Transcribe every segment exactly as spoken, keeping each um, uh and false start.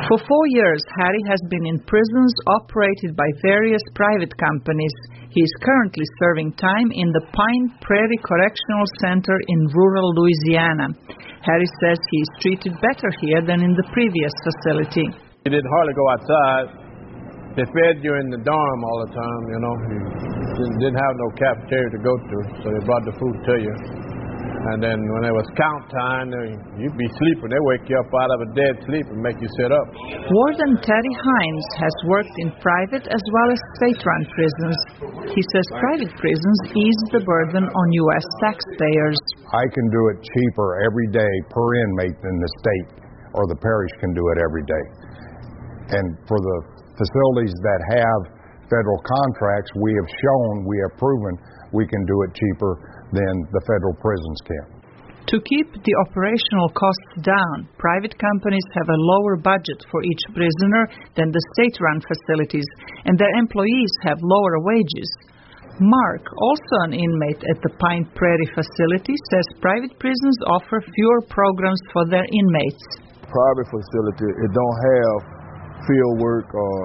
For four years, Harry has been in prisons operated by various private companies. He is currently serving time in the Pine Prairie Correctional Center in rural Louisiana. Harry says he is treated better here than in the previous facility. You didn't hardly go outside. They fed you in the dorm all the time, you know. You didn't have no cafeteria to go to, so they brought the food to you. And then when it was count time, you'd be sleeping. They wake you up out of a dead sleep and make you sit up. Warden Terry Hines has worked in private as well as state-run prisons. He says private prisons ease the burden on U S taxpayers. I can do it cheaper every day per inmate than the state or the parish can do it every day. And for the facilities that have federal contracts, we have shown, we have proven we can do it cheaper than the federal prisons can. To keep the operational costs down, private companies have a lower budget for each prisoner than the state-run facilities, and their employees have lower wages. Mark, also an inmate at the Pine Prairie facility, says private prisons offer fewer programs for their inmates. Private facility, it don't have field work, or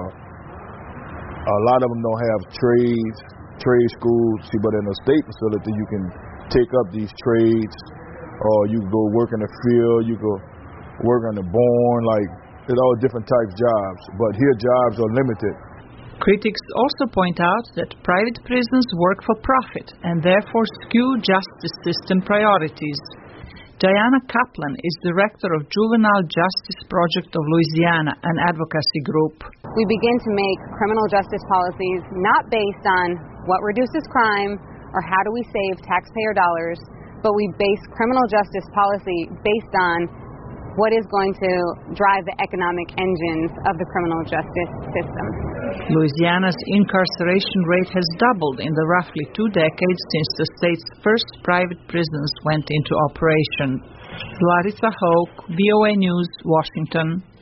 a lot of them don't have trades, trade schools. See, but in a state facility, you can take up these trades, or you can go work in the field, you go work on the barn, like, it's all different types of jobs. But here, jobs are limited. Critics also point out that private prisons work for profit and therefore skew justice system priorities. Diana Kaplan is director of Juvenile Justice Project of Louisiana, an advocacy group. We begin to make criminal justice policies not based on what reduces crime or how do we save taxpayer dollars, but we base criminal justice policy based on what is going to drive the economic engines of the criminal justice system. Louisiana's incarceration rate has doubled in the roughly two decades since the state's first private prisons went into operation. Larissa Hoke, V O A News, Washington.